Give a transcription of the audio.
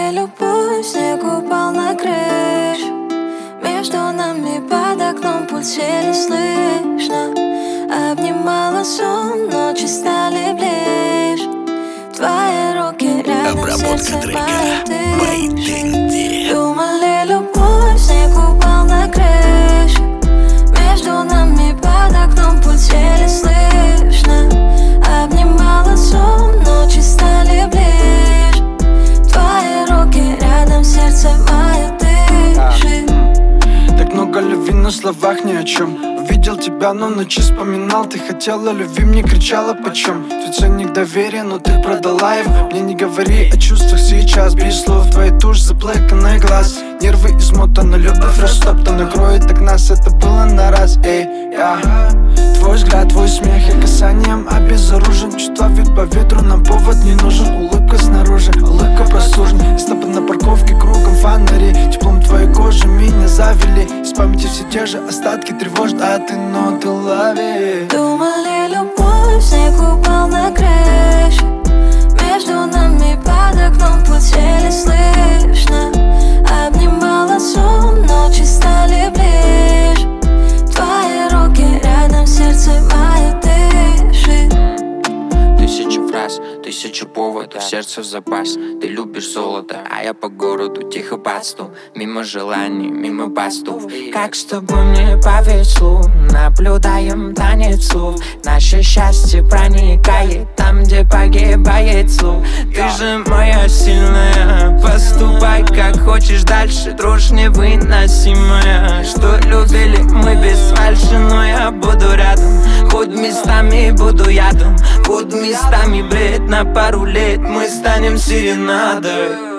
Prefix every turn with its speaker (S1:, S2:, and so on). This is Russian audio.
S1: ли любовь, снег упал на крышу. Между нами под окном пульс еле слышно. Обнимала сон, ночи стали ближе. Твои руки рядом, сердце мое дышит. Думали любовь, снег упал на крышу. Между нами под окном пульс еле слышно. Обнимала сон, ночи стали ближе. Твои руки рядом, сердце мое дышит.
S2: Так много любви на словах ни о чем. Увидел тебя, но ночи вспоминал. Ты хотела любви, мне кричала почем. Ты ценник доверия, но ты продала его. Мне не говори о чувствах сейчас, без слов. Твоя тушь, заплаканный глаз. Нервы измотаны, любовь растоптана. Кроет так нас, это было на раз. Эй, твой взгляд, твой смех, я касанием обезоружен. Чувства вьют по ветру, нам повод не нужен. Улыбка снаружи, улыбка простужена. С тобой на парковке, кругом фонари. Теплом твоей кожи меня завели. Из памяти все те же остатки тревожат, а ты ноты лови.
S1: Думали любовь, снег упал на крышу. Между нами под окном пульс еле слышно. Обнимала сон, ночи стали ближе. Твои руки рядом, сердце мое дышит.
S3: Тысячу фраз, тысячу поводов, сердце в запас. Ты любишь золото, а я по городу тихо пасту. Мимо желаний, мимо бастов. Как с тобой мне повезло. Наблюдаем танец слов. Наше счастье проникает там, где погибает слов. Ты же моя сильная. Поступай как хочешь дальше. Дрожь невыносимая. Что любили мы без фальши, но я буду рядом. Хоть местами буду ядом, хоть местами бред. На пару лет мы станем серенадой.